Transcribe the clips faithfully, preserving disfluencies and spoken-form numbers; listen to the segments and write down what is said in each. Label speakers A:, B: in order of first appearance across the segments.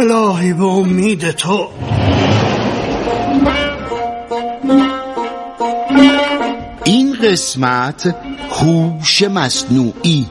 A: الهی به امید تو.
B: این قسمت هوش مصنوعی.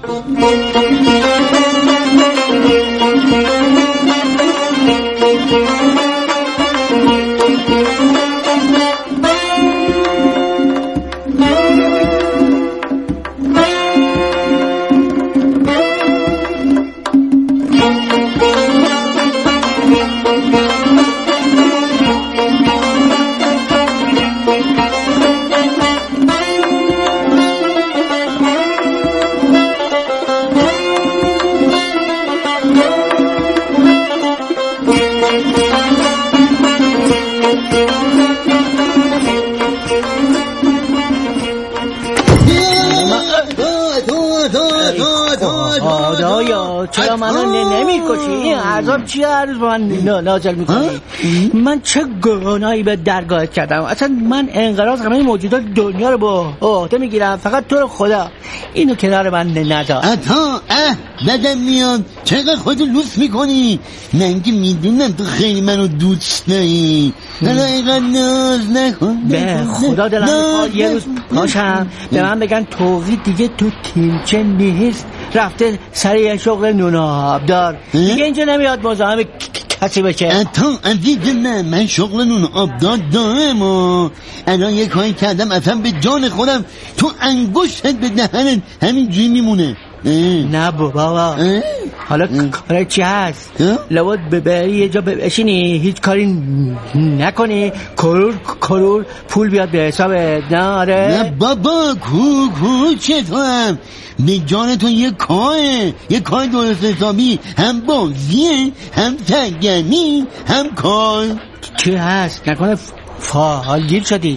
C: چرا منو نمیکشی؟ این عذاب چیه هر روز من نازل میکنی؟ من چه گناهی به درگاهت کردم؟ اصلا من انقراض همه موجودات دنیا رو با عهده میگیرم، فقط تو رو خدا اینو کنار من نذار.
D: اتا اه بدم میاد، چقدر خودتو لوس میکنی؟ من که میدونم تو خیلی منو دوست داری، حالا اینقدر ناز نکن.
C: به خدا دلم میخواد یه روز پاشم به من بگن توقید دیگه تو تیمچه نیست، رفته سر یه شغل نون آبدار، دیگه اینجا نمیاد مزاحم کسی بشه.
D: اتا عزیز من من شغل نون آبدار دارم و الان یه کاری کردم اصلا به جان خودم تو انگشتت به دهنت همینجوری میمونه.
C: نه بابا حالا کار چی هست؟ لابد ببری یه جا بشینی هیچ کاری نکنی کرور کرور پول بیاد به حسابت. نه آره
D: نه بابا کو کو چه تو هم به جان تو یه کاره، یه کار درست حسابی، هم بازیه هم سرگرمی هم کار.
C: چی هست؟ نکنه فعالگیر شدی؟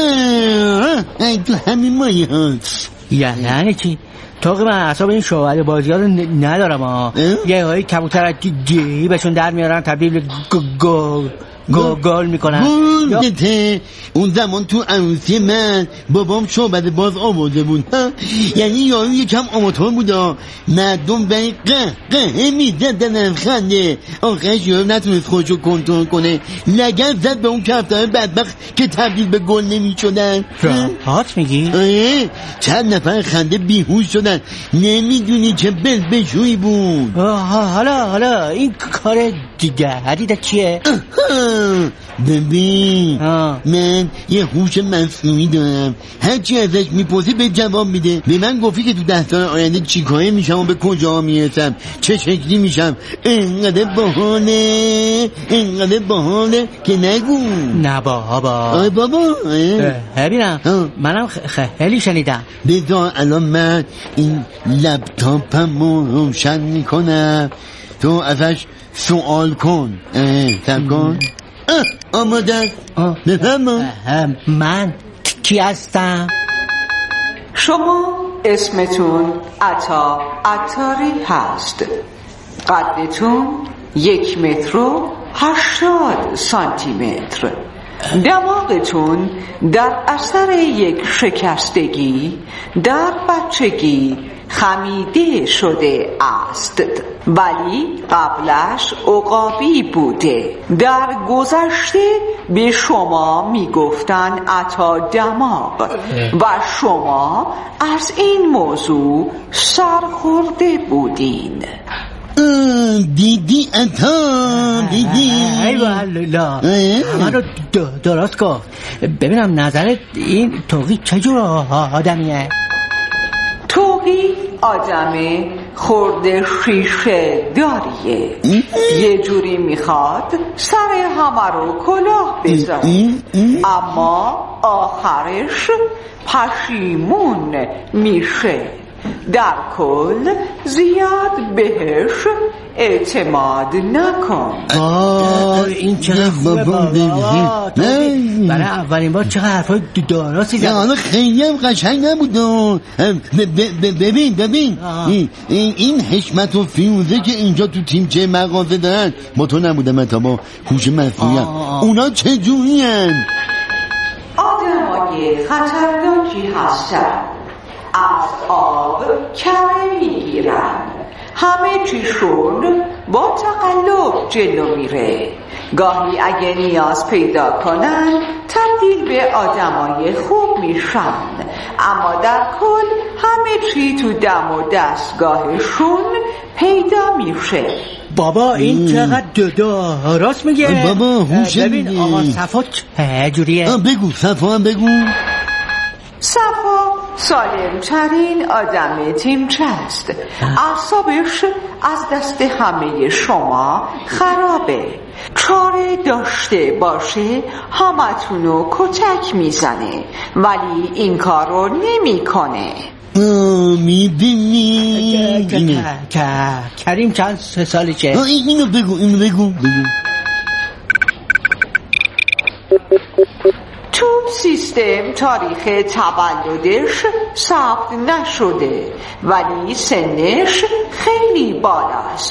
D: ای تو همین مایه هست.
C: یعنی چی؟ توقی من اصاب این شوهر بازی ها رو ندارم ها. یه هایی کبوتر از جیبشون در میارن تبدیل گل گل گل میکنن.
D: گلته اون زمان تو عروسی من بابام شعبت باز آورده بود، یعنی یارو یکم آماتور بودا، مردم به قه قه میزدن خنده، آخرش یارو نتونست خودشو کنترل کنه، لگن زد به اون کفتار بدبخت که تبدیل به گل نمیشدن.
C: راحت میگی؟
D: آره چند نفر خنده بیهوش شدن، نمیدونی چه بل بشوی بود.
C: حالا حالا این کار دیگه حدیده چیه؟
D: ببین من یه هوش مصنوعی دارم، هرچی ازش میپرسی به جواب میده. به من گفتی که تو ده سال آینده چی کاره میشم و به کجا میرسم، چه شکلی میشم. اینقدر باحاله اینقدر باحاله که نگو.
C: نه بابا
D: آی بابا
C: ببینم منم خیلی شنیدم.
D: بذار الان من این لپتاپم رو روشن میکنم، تو ازش سوال کن. سب کن. آماده بفرما.
C: من کی هستم؟
E: شما اسمتون عطا عطاری هست، قدتون یک متر و هشتاد سانتی متر، دماغتون در اثر یک شکستگی در بچگی خمیده شده است ولی قبلش عقابی بوده. در گذشته به شما میگفتن عطا دماغ و شما از این موضوع سرخورده بودین.
D: دیدی عطا دیدی؟
C: ای والا همه رو درست گفت. ببینم نظرت این توقی چجور آدمیه؟
E: توقی آدم خورده شیشه داریه، یه جوری میخواد سر همه رو کلاه بذاره اما آخرش پشیمون میشه. در کل زیاد بهش اعتماد نکن.
C: آه این چقدر خوبه بابا، برای اولین بار چقدر حرفای درستی زد.
D: حالا خیلی هم قشنگ نبود. ببین ببین این حشمت و فیروزه که اینجا تو تیمچه مغازه دارن با تو نبودم تا با هوش مصنوعی، اونا چجوری هن؟
E: آدمای خطرناکی هستن، از آب کره میگیرن، همه چیشون با تقلب جلو میره. گاهی اگه نیاز پیدا کنن تبدیل به آدمای خوب میشن، اما در کل همه چی تو دم و دستگاهشون پیدا میشه.
C: بابا این چقدر دادا راست میگه.
D: بابا هوش
C: ببین
D: میگه.
C: آقا صفا چجوریه؟
D: آه، بگو صفا هم بگو.
E: صفا سالمترین آدم تیمچه است. اعصابش از دست همه شما خرابه. چاره داشته باشه همتونو کتک میزنه، ولی این کارو نمیکنه.
D: میبینی
C: کریم چند سالشه؟
D: اینو بگو اینو بگو بگو.
E: تو سیستم تاریخ تولدش ثبت نشده، ولی سنش خیلی بالاست.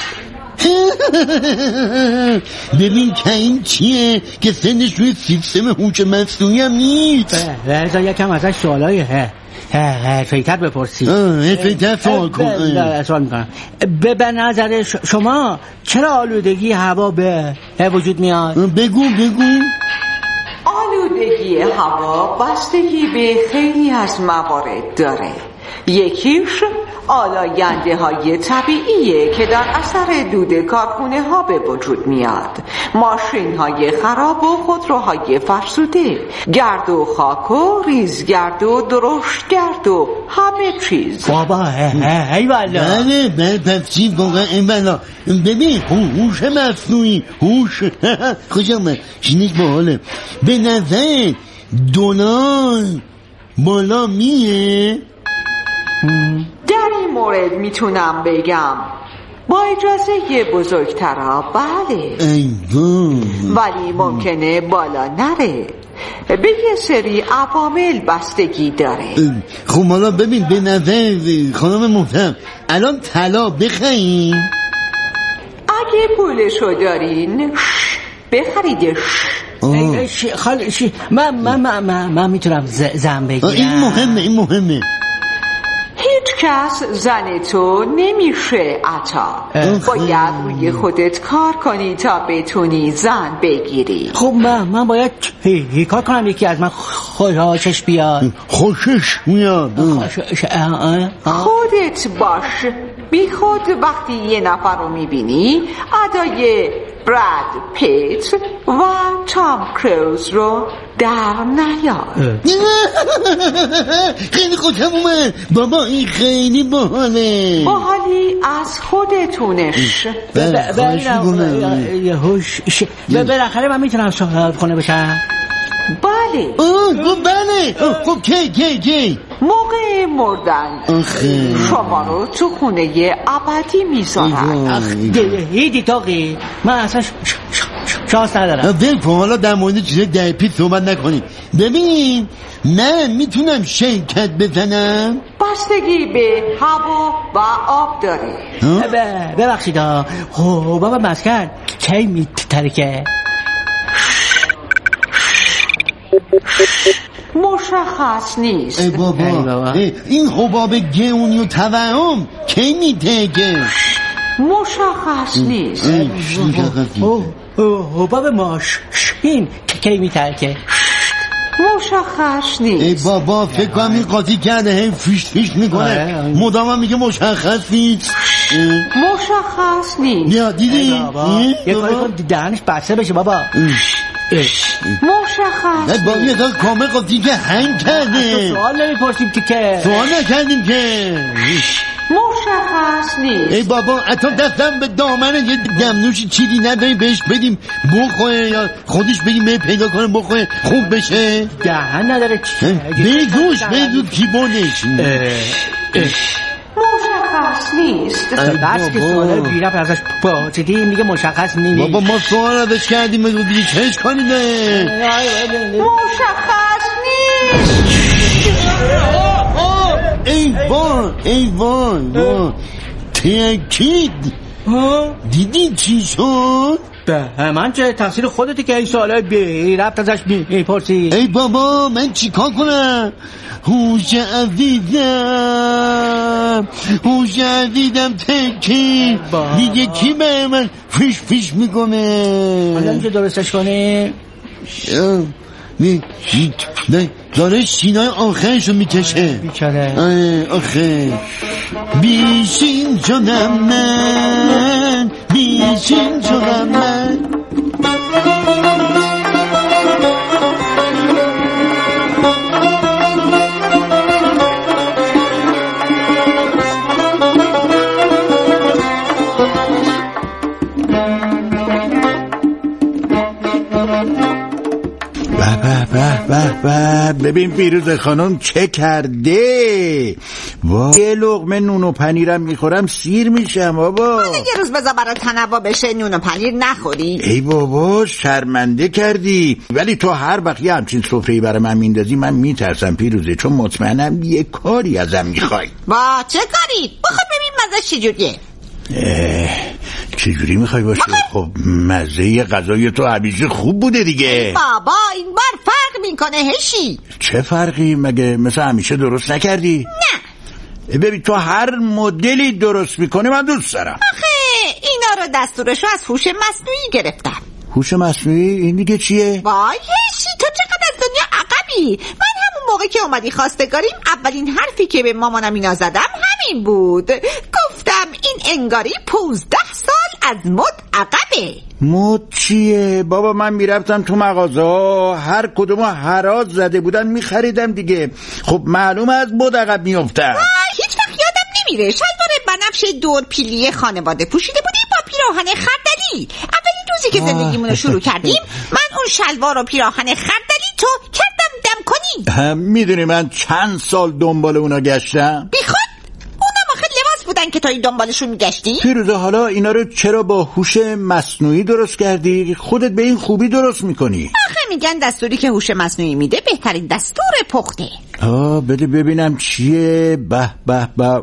D: ببین که این چیه که سنش روی سیستم هوش مصنوعی هم نیست.
C: رضا یکم ازش سوالای حرفه‌ای‌تر بپرسی.
D: حرفه‌ای‌تر سوال کن.
C: سوال میکنم به به نظر شما چرا آلودگی هوا به وجود میاد؟
D: بگو بگو.
E: آلودگی هوا بستگی به خیلی از موارد داره. یکیش آلاینده های طبیعیه که در اثر دود کارخونه ها به وجود میاد. ماشین های خراب و خودروهای فرسوده، گرد و خاک و ریزگرد و درشتگرد و همه چیز.
C: بابا ای والا.
D: بله بله پس چی واقعا این والا. ببین هوش مصنوعی هوش خوش آمد شنیش باحاله. به نظر دلار بالا میه؟
E: در این مورد میتونم بگم با اجازه یه بزرگترا بله، ولی ممکنه بالا نره. به یه سری عوامل بستگی داره.
D: خب حالا ببین به نظر خانم محترم الان طلا بخریم؟
E: اگه پولشو دارین بخریدش.
C: خاله من من من من میتونم زن بگیرم.
D: این مهمه این مهمه.
E: هیچ کس زن تو نمیشه عطا. باید روی خودت کار کنی تا بتونی زن بگیری.
C: خب من من باید کار کنم یکی از من خوشش بیاد.
D: خوشش میاد.
E: خودت باش. بی خود وقتی یه نفر رو میبینی ادای براد پیت و تام کروز رو در نیار.
D: خیلی خوشم اومد بابا، این خیلی باحاله.
E: باحالی از خودتونش.
C: بالاخره من میتونم صاحب خونه بشم؟
E: بله.
D: اوه بله. خب کی کی کی
E: موقع مردن شما رو تو خونه ابدی میذارن.
C: دیدی تاقی من اصلا شانس ندارم.
D: بل حالا در مورد چیزای ده پیت صحبت نکنی. ببین من میتونم شرکت بزنم؟
E: بستگی به هوا و آب داره.
C: ببخشید بابا مسکن کی میترکه؟
E: مشخص نیست.
D: ای بابا, ای بابا. ای این حباب گیونی و توهم کی میترکه؟
E: مشخص نیست.
C: حباب ماشین کی میترکه؟
E: مشخص نیست.
D: ای بابا فکر کنم این قاطی کرده هی فیش فیش میکنه مدام هم میگه مشخص نیست.
E: مشخص نیست.
D: یا دیدی
C: یه کاری کن دهنش بسته بشه بابا.
E: مشخص
D: با یه کار کامل قاطی که هنگ کرده.
C: سوال نمیپرسیم که که
D: سوال نکردیم که
E: مشخص نیست.
D: ای بابا حتی دستم به دامنه یه دمنوشی چیزی نداریم بهش بدیم بخوره یا خودش بگیم به پیدا کنه بخوره خوب بشه؟
C: دهن نداره
D: بگوش بگوش کی بردش.
E: مشخص نیست.
C: بس که سوال بیرم ازش پرسیدی میگه مشخص نیست.
D: بابا ما سوال ازش کردیم بگو دیگه چهش کنیم.
E: مشخص نیست.
D: ای وای ای وای وای تاکید. دیدی چی شد؟
C: به من چه تقصیر خودتی که این سوالای بی ربط ازش میپرسی؟
D: ای بابا من چیکار کنم؟ هوش عزیزم هوش عزیزم تکی دیگه کی به من فیش فیش میکنه؟
C: حالا میشه درستش کنی؟
D: می می داره سینای آخرشو میکشه
C: بیچاره
D: آخر بیشین شدم من بیشین شدم من
F: به به به ببین پیروز خانم چه کرده. وای یه لقمه نون و پنیرم میخورم سیر میشم بابا.
E: من یه روز بذار برای تنوع بشه نون و پنیر نخوری.
F: ای بابا شرمنده کردی. ولی تو هر وقت یه همچین سفره‌ای برای من میندازی من میترسم پیروزه، چون مطمئنم یه کاری ازم میخوای.
E: با چه کاری؟ بخواد ببین مزه چجوریه.
F: چجوری میخوای باشه؟ خب مزه غذای تو همیشه خوب بوده دیگه.
E: بابا این بار فرق میکنه هشی.
F: چه فرقی؟ مگه مثل همیشه درست نکردی؟
E: نه
F: ببین تو هر مدلی درست میکنی من دوست دارم.
E: آخه اینا رو دستورشو از هوش مصنوعی گرفتم.
F: هوش مصنوعی؟ این دیگه چیه؟
E: وای هشی تو چقدر از دنیا عقبی. من همون موقع که اومدی خواستگاریم اولین حرفی که به مامانم اینا زدم همین بود. گفتم این انگاری پونزده سال از مد عقبه.
F: مد چیه؟ بابا من میرفتم تو مغازه هر کدومو هراز زده بودن میخریدم دیگه. خب معلومه از مد عقب میافتم.
E: هیچ وقت یادم نمیره شلوار بنفش دور پیلی خانواده پوشیده بودی با پیراهن خردلی. اولین روزی که زندگیمونو شروع کردیم من اون شلوار و پیراهن خردلی تو کردم دم کنی.
F: میدونی من چند سال دنبال اونا گشتم؟
E: بیخود اونم آخه لباس بودن که توی دنبالشون میگشتی.
F: پیروزه حالا اینا رو چرا با هوش مصنوعی درست کردی؟ خودت به این خوبی درست میکنی.
E: آخه میگن دستوری که هوش مصنوعی میده بهترین دستور پخته.
F: آه بده ببینم چیه. به به به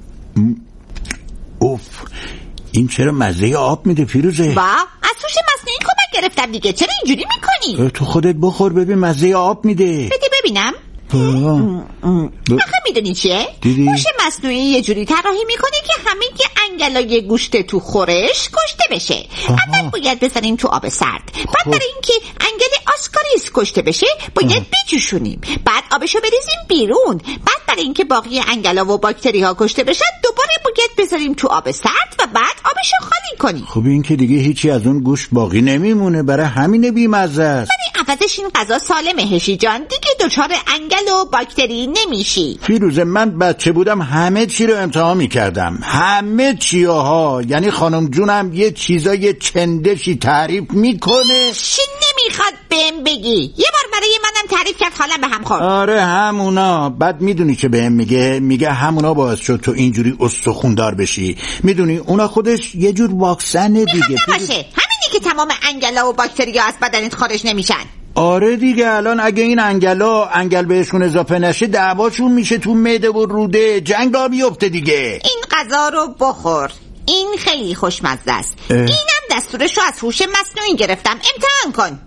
F: اوف این چرا مزه آب میده پیروزه؟
E: با از هوش مصنوعی کمک گرفتم دیگه. چرا اینجوری میکنی؟
F: تو خودت بخور ببین مزه آب میده.
E: بده ببینم. آخه میدونی چیه؟
F: دیدی؟
E: هوش مصنوعی یه جوری طراحی میکنه که همین که انگلای گوشت تو خورش کشته بشه. اول باید بزنیم تو آب سرد. بعد برای اینکه انگل آسکاریس کشته بشه باید بجوشونیم. بعد آبشو بریزیم بیرون. بعد برای اینکه باقی انگلا و باکتری ها کشته بشن دوباره باید بذاریم تو آب سرد و بعد آبشو خالی کنیم.
F: خب این که دیگه هیچی از اون گوشت باقی نمیمونه، برای همین بیمزه است.
E: ولی عوضش این غذا سالمه هشی جان، دیگه دچار انگل و باکتری نمیشی.
F: فیروزه من بچه بودم همه چی رو امتحان میکردم، همه چی ها. یعنی خانم جونم یه چیزای چندشی تعریف میکنه
E: چی نمیخواد بهم بگی. یه بار برای منم تعریف کرد حالم به هم خورد.
F: آره همونا. بعد میدونی که بهم میگه میگه همونا باعث شد تو اینجوری استخوندار بشی. میدونی اونا خودش یه جور واکسنه دیگه.
E: نباشه همینی که تمام انگلا و باکتریا از بدنت خارج نمیشن.
F: آره دیگه الان اگه این انگلا انگل بهشون اضافه نشه دعواشون میشه تو معده و روده، جنگ را بیفته دیگه.
E: این غذا رو بخور، این خیلی خوشمزه است. اینم دستورش رو از هوش مصنوعی گرفتم، امتحان کن.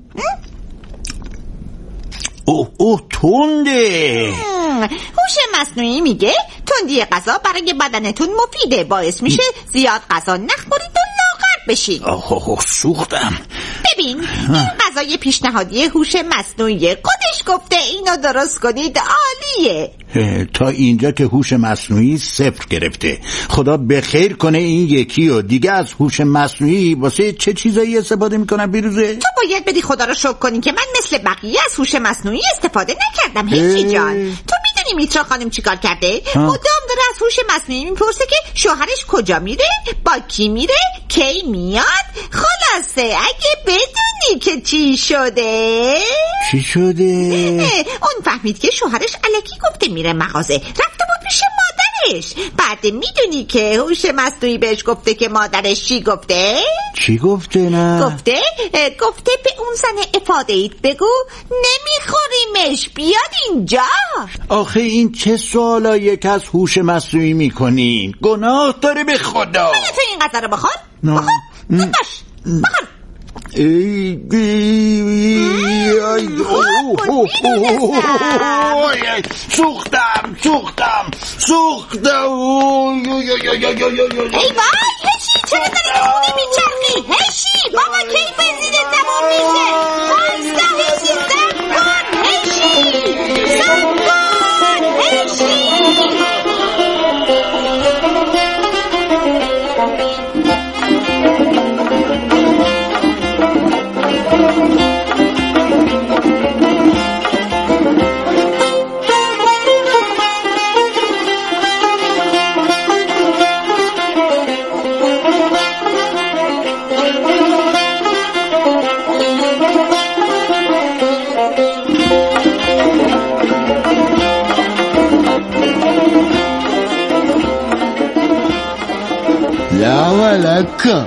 F: اوه اوه تنده.
E: هوش مصنوعی میگه تندی غذا برای بدنتون مفیده، باعث میشه زیاد غذا نخورید و لاغر بشید.
F: آخ سوختم.
E: ببین این غذای پیشنهادی هوش مصنوعی، خودش گفته اینو درست کنید عالیه.
F: تا اینجا که هوش مصنوعی صفر گرفته. خدا بخیر کنه این یکی و دیگه از هوش مصنوعی واسه چه چیزایی استفاده میکنن بیروزه؟
E: تو باید بدی خدا رو شکر کنی که من مثل بقیه از هوش مصنوعی استفاده نکردم. هیچی جان تو میدونی میترا خانم چیکار کرده؟ مدام داره از هوش مصنوعی میپرسه که شوهرش کجا میره، با کی میره، کی میاد. خلاصه اگه بدونی که چی شده
F: چی شده؟
E: اون فهمید که شوهرش الکی گفته میره مغازه، رفته بود پیش مادرش. بعد میدونی که هوش مصنوعی بهش گفته که مادرش چی گفته؟
F: چی گفته؟ نه
E: گفته گفته به اون زن افاده ایت بگو نمیخوریمش، بیاد اینجا.
F: آخه این چه سوالاییه که از هوش مصنوعی میکنین؟ گناه داره به خدا.
E: من تو این غذا رو بخور؟
F: نه.
E: بخور؟ باش
F: ای سوختم سوختم سوختم
G: ای وای هشی چرا داری تو خونه میچرخی؟ هشی بابا کی بنزینت تمام میشه؟ بایستا هشی سب کن هشی سب کن هشی
D: لکه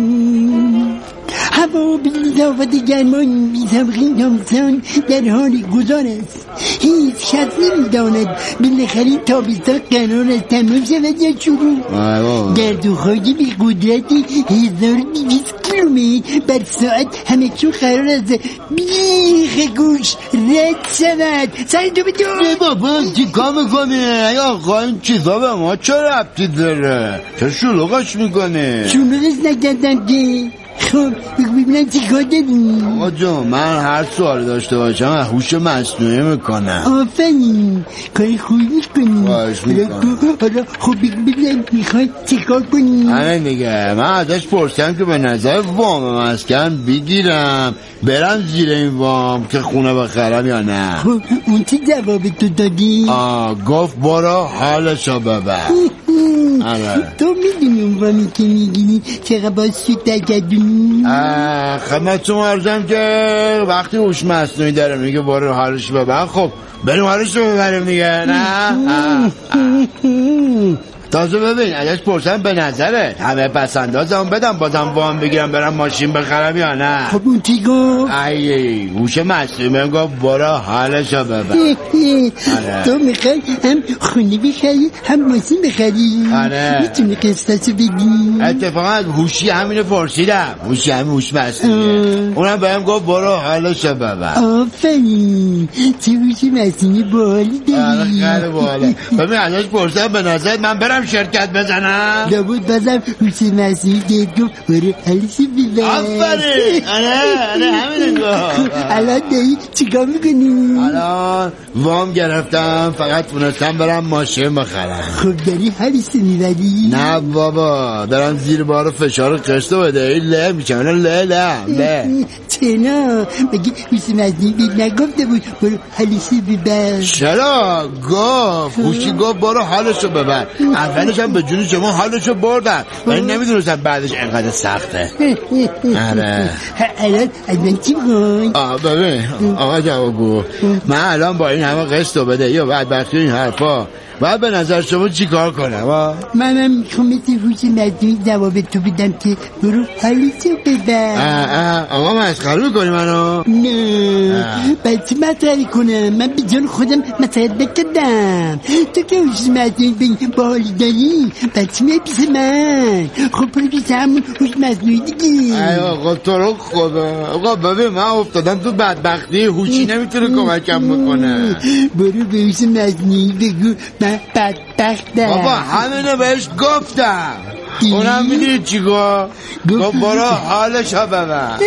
B: هوا به اضافت گرمان بی‌طبقی همسان در حال گذار است. هیچ کس نمی‌داند بالاخره تابستان قرار است تمام شود یا شروع. گردوهای به قدرت هزار و دویست کیلومتر بر ساعت همکنون قرار است بیخ گوش رد شود. سر تو به تو
D: بابا چیکار میکنه؟ یا آقا این چیزا به ما چه ربطی داره؟ چه شلوغش میکنه؟
B: شلوغش نکردم که. خب ببینم چی کار داری؟
D: آقا جون من هر سوال داشته باشم هوش مصنوعی میکنم.
B: آفرین کاری خوبی میکنی.
D: باش میکنم.
B: حالا خب ببینم میخوای چی کار کنی؟
D: همین دیگه من ازش پرسیدم که به نظر وام مسکن بگیرم برم زیر این وام که خونه بخرم یا نه.
B: خب اون چی جواب تو دادی؟
D: آه گفت برو حالشو ببر.
B: تو میدونی اون وامی که میگیری چقدر باید سود تگدونی؟
D: خدمتتون عرضم که وقتی هوش مصنوعی داره میگه برو حالش ببر خب بریم حالش رو ببریم دیگه نه؟ تازه ببین ازش پرسن به نظره همه پسندازم بدم بازم وام بگیرم برم ماشین بخرم یا نه.
B: خب اون چی گفت؟
D: ای هوش مصنوعی من گفت برو حالشو ببر.
B: تو میخوای هم خونه بخری هم ماشین بخری؟
D: آره
B: میتونی قسطشو بگی؟
D: اتفاقا هوشی همینو پرسیدم هوشی همین هوش مصنوعیه اونم بهم گفت برو حالشو ببر.
B: آفرین چه هوش مصنوعی باحالی داری.
D: آره خیلی باحاله. ببین ازش پرسیدم به نظرت من برم شرکت بزنم؟
B: لابد بازم هوش مصنوعی دید گفت برو حالشو ببر.
D: آفرین آره آره همین گفت.
B: الان داری چیکار میکنی؟
D: الان وام گرفتم فقط تونستم برم ماشین بخرم.
B: خب داری حالشو میبری؟
D: نه بابا دارم زیر بار فشار قسطو بده این له میشم له له له
B: چرا؟ مگه هوش مصنوعی بید نگفته بود برو حالشو ببر؟
D: چرا؟ گفت هوشی گفت برو حالشو ببر. اولش هم به جون شما حالشو بردم ولی نمیدونستم بعدش اینقدر سخته. آره
B: الان از من چی بخوای؟
D: آه ببین آقا جوابگو من الان با این همه قسطو بده یا بدبختی این حرفا باید به نظر شما چی کار کنم؟
B: منم میخوام مثل هوش مصنوعی جواب تو بدم که برو حالشو ببر.
D: آقا مسخره میکنی منو؟
B: نه بچه مسخره کنم من به جان خودم مسخره نکردم. تو که هوش مصنوعی بگی با حالی داری بچه میای پیش من. خب برو پیش همون هوش مصنوعی دیگه.
D: ای آقا تو رو خدا آقا ببین من افتادم تو بدبختی هوشی نمیتونه کمکم بکنه.
B: برو به هوش مصنوعی بگو من بدبختم.
D: بابا همینو بهش گفتم اونم میدونی چی گفت؟ گفت برو حالشو ببر.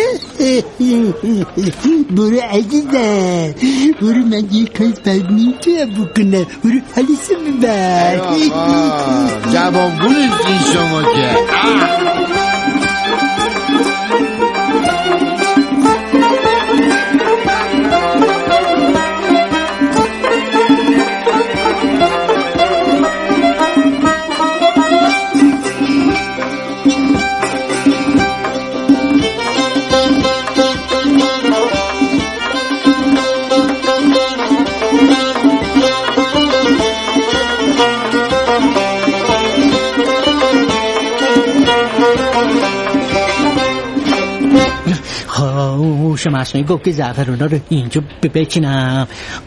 B: برو عزیزم برو من یه کاش باید نمیتونم بکنم برو حالشو ببر.
D: جوابگو نیستی شما که.
C: هوش مصنوعی گفت که زعفرونا رو اینجا بچینم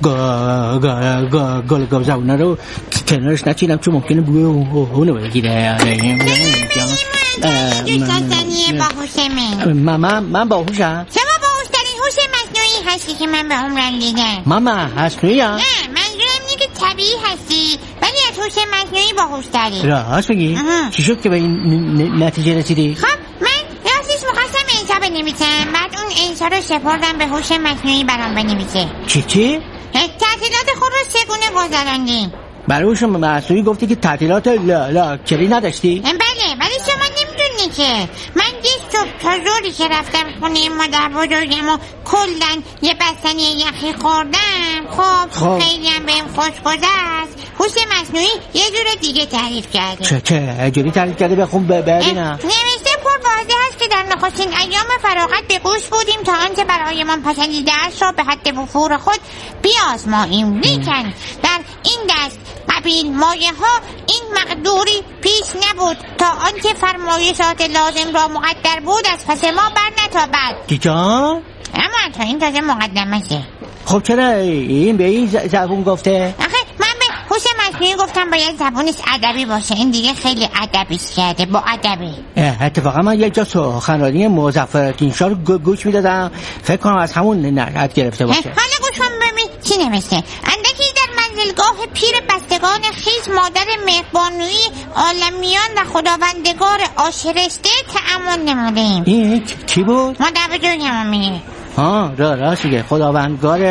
C: گل گازونا رو کنارش نچینم چون ممکنه بوی اونو بگیره.
G: یک دستنیه بهانه باهوشه من
C: من من, من باهوشم؟
G: شما باهوشترین هوش مصنوعی هستی که من به عمرم دیدم.
C: من من مصنوعیم؟
G: نه منظورم اینه که طبیعی هستی ولی از هوش مصنوعی باهوشتری.
C: راست میگی؟ چی شد که به این نتیجه رسیدی؟
G: خب من راستش میخواستم انشا بنویسم، بعد اون انشا رو سپردم به هوش مصنوعی برام بنویسه.
C: چی چی؟
G: تعطیلات خود رو چگونه گذراندی؟
C: برای هوش مصنوعی گفتی که تعطیلات لا لا کلی نداشتی؟
G: بله ولی شما نمیدونی که من دیش صبح تا زوری که رفتم خونه مادر بزرگم و کلن یه بستنی یخی خوردم. خب, خب. خیلی هم بهم خوش گذشت. هوش مصنوعی یه جور دیگه تعریف کرده.
C: چه چه جوری تعریف کرده؟ بخون ببینم.
G: نوشته پر واضح هست که در نخستین ایام فراغت به گوش بودیم تا آنچه برایمان پسندیده است را به حد وفور خود بیازماییم، لیکن در این دست قبیل مایه ها این مقدوری پیش نبود تا آنکه فرمایشات لازم را مقدر بود از پس ما بر نتابد.
C: دیجان؟
G: اما تا این تازه مقدمشه.
C: خب چرا این به این زبون گفته؟
G: آخه من به هوش مصنوعی گفتم باید زبونش ادبی باشه، این دیگه خیلی ادبیش کرده با ادبی.
C: اتفاقا من یک جا سخنرانی مظفرالدین شاه رو گوش میدادم، فکر کنم از همون نشأت گرفته باشه.
G: حالا گوش کن ببین چی نوشته. اندکی در منزلگاه پیر بستگان خیز مادر مهربانویی عالمیان و خداوندگار آشرشته تأمل نمودیم.
C: این کی بود؟
G: مادر بزرگم میگه.
C: ها را راست میگه، خداوندگار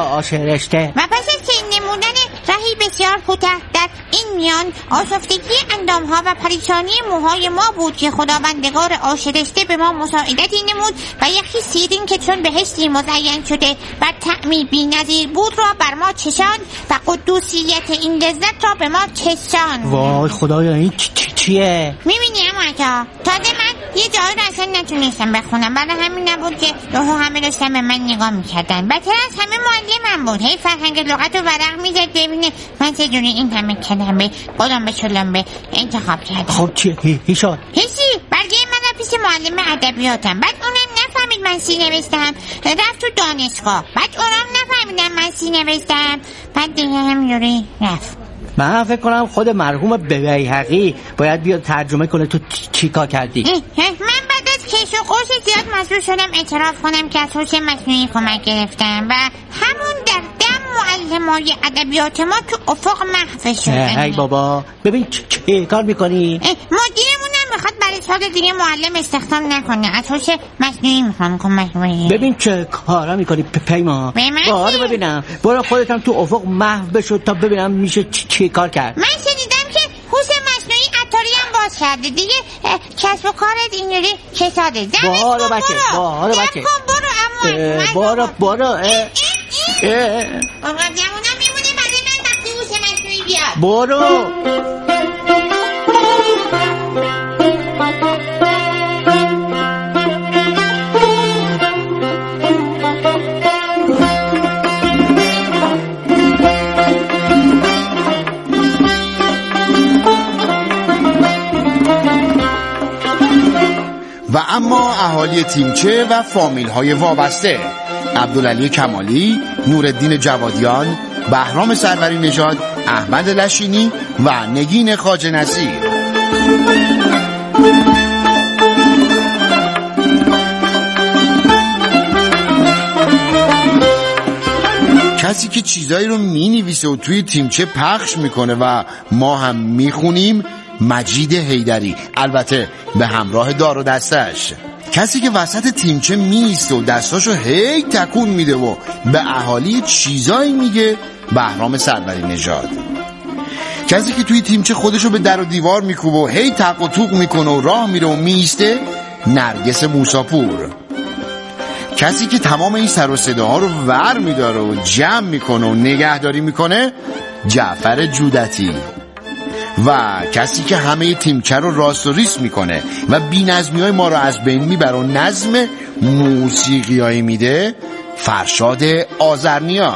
C: آشرشته.
G: و پس از که نمودن رهی بسیار کوتاه در این میان آشفتگی اندامها و پریشانی موهای ما بود که خداوندگار آشرشته به ما مساعدتی نمود و یکی سیرین که چون بهشتی مزین شده و طعمی بی نظیر بود را بر ما چشان و قدوسیت این لذت را به ما چشان.
C: وای خدایا این چیه؟
G: میبینی اما اکا تازه من یه جایی رو اصلا نتونستم بخونم، برای همین نبود که یهو همه داشتن به من نگاه میکردن. بدتر از همه معلمم بود، هی فرهنگ لغت رو ورق میزد ببینه من چجوری این همه کلمه قلم به چلمبه انتخاب کردم.
C: خب چیه؟ هیشان
G: هیچی، برگه من رو پیش معلم ادبیاتم، بعد اونم نفهمید من سی نوشتم، رفت تو دانشگاه، بعد اونم نفهمیدم من سی نوشتم، بعد دیگه همینجوری رفت.
C: من فکر کنم خود مرحوم بیهقی باید بیاد ترجمه کنه تو چی کار کردی.
G: من بعد از کش و قوس زیاد مجبور شدم اعتراف کنم که از هوش مصنوعی کمک گرفتم و همون در دم معلمای ادبیات ما تو افق محو شدن.
C: ای بابا ببین چه کار میکنی؟
G: مدیرمونم میخواد برای سال دیگه معلم استخدام نکنه، از هوش مصنوعی میخوام کمک کنه.
C: ببین چه کارا میکنی پیما.
G: باره
C: ببینم برو خودت هم تو افق محو بشو تا ببینم میشه چی کار کرد.
G: من شنیدم که هوش مصنوعی عطاری هم باز کرده دیگه، کسب و کارت اینجوری کساده.
C: بارو بچه بارو بچه بارو بارو
G: آقا جمعونم میمونه بعد من وقتی هوش مصنوعی بیاد.
C: برو
H: و اما اهالی تیمچه و فامیل های وابسته: عبدالعلی کمالی، نورالدین جوادیان، بهرام سروری نژاد، احمد لشینی و نگین خواجه نصیر. کسی که چیزایی رو می نویسه و توی تیمچه پخش میکنه و ما هم میخونیم مجید حیدری، البته به همراه دار و دستش. کسی که وسط تیمچه میسته و دستاشو هی تکون میده و به اهالی چیزایی میگه بهرام سروری نژاد. کسی که توی تیمچه خودشو به در و دیوار میکوبه و هی تق و توق میکنه و راه میره و میسته نرگس موساپور. کسی که تمام این سر و صداها رو ور میداره و جمع میکنه و نگهداری میکنه جعفر جودتی. و کسی که همه تیمچه رو راست و ریس میکنه و بی نظمی های ما رو از بین میبره و نظم موسیقیایی میده فرشاد آذرنیا.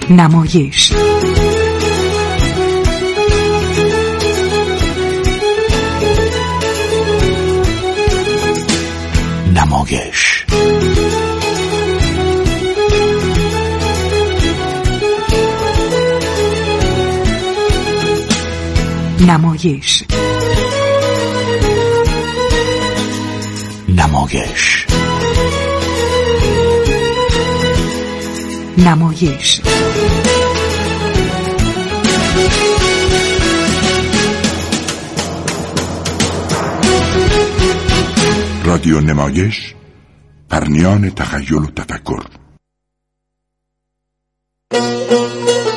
I: نمایش
F: نمایش
I: نمایش
F: نمایش
I: نمایش
J: رادیو نمایش، پرنیان تخیل و تفکر.